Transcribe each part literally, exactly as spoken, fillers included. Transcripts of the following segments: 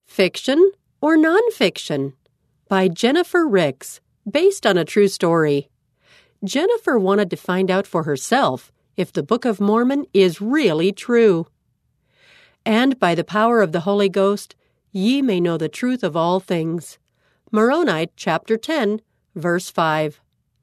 Fiction or Nonfiction? By Jennifer Ricks, based on a true story. Jennifer wanted to find out for herself if the Book of Mormon is really true. And by the power of the Holy Ghost, ye may know the truth of all things. Moroni chapter ten, verse five.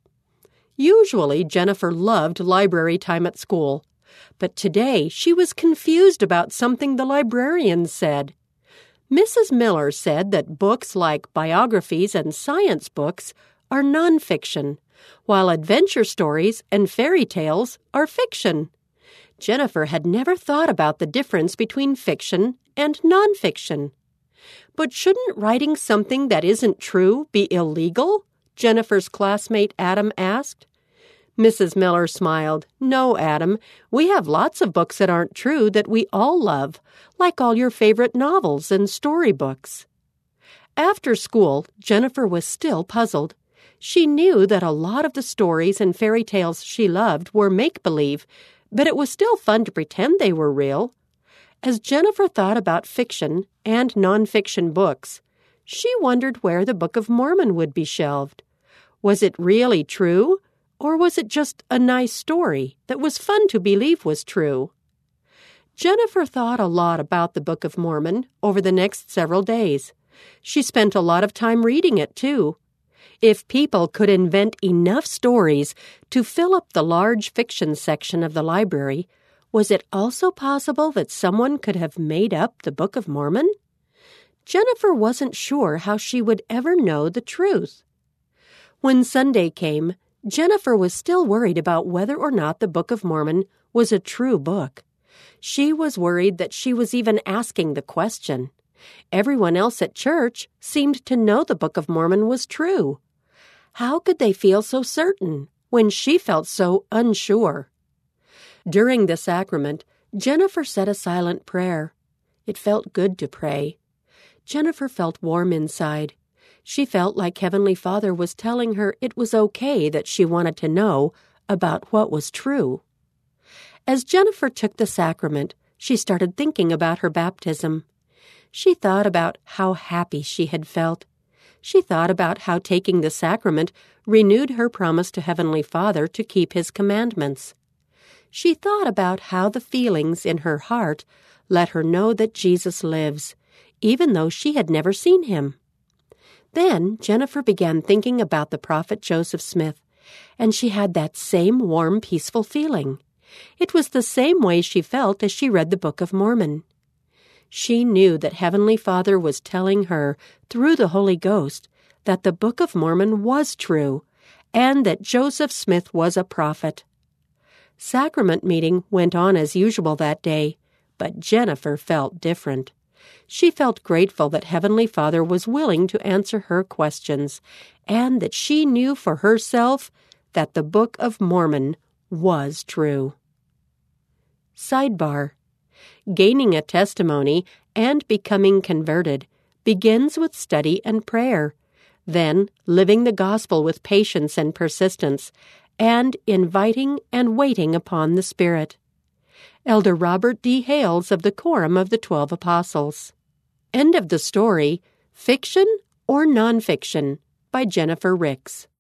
Usually, Jennifer loved library time at school, but today she was confused about something the librarian said. Missus Miller said that books like biographies and science books are nonfiction, while adventure stories and fairy tales are fiction. Jennifer had never thought about the difference between fiction and nonfiction. But shouldn't writing something that isn't true be illegal? Jennifer's classmate Adam asked. Missus Miller smiled. No, Adam, we have lots of books that aren't true that we all love, like all your favorite novels and storybooks. After school, Jennifer was still puzzled. She knew that a lot of the stories and fairy tales she loved were make-believe, but it was still fun to pretend they were real. As Jennifer thought about fiction and nonfiction books, she wondered where the Book of Mormon would be shelved. Was it really true, or was it just a nice story that was fun to believe was true? Jennifer thought a lot about the Book of Mormon over the next several days. She spent a lot of time reading it, too. If people could invent enough stories to fill up the large fiction section of the library, was it also possible that someone could have made up the Book of Mormon? Jennifer wasn't sure how she would ever know the truth. When Sunday came, Jennifer was still worried about whether or not the Book of Mormon was a true book. She was worried that she was even asking the question. Everyone else at church seemed to know the Book of Mormon was true. How could they feel so certain when she felt so unsure? During the sacrament, Jennifer said a silent prayer. It felt good to pray. Jennifer felt warm inside. She felt like Heavenly Father was telling her it was okay that she wanted to know about what was true. As Jennifer took the sacrament, she started thinking about her baptism. She thought about how happy she had felt. She thought about how taking the sacrament renewed her promise to Heavenly Father to keep His commandments. She thought about how the feelings in her heart let her know that Jesus lives, even though she had never seen Him. Then Jennifer began thinking about the prophet Joseph Smith, and she had that same warm, peaceful feeling. It was the same way she felt as she read the Book of Mormon. She knew that Heavenly Father was telling her, through the Holy Ghost, that the Book of Mormon was true, and that Joseph Smith was a prophet. Sacrament meeting went on as usual that day, but Jennifer felt different. She felt grateful that Heavenly Father was willing to answer her questions, and that she knew for herself that the Book of Mormon was true. Sidebar: Gaining a testimony and becoming converted begins with study and prayer, then living the gospel with patience and persistence, and inviting and waiting upon the Spirit. Elder Robert D. Hales of the Quorum of the Twelve Apostles. End of the story, Fiction or Nonfiction, by Jennifer Ricks.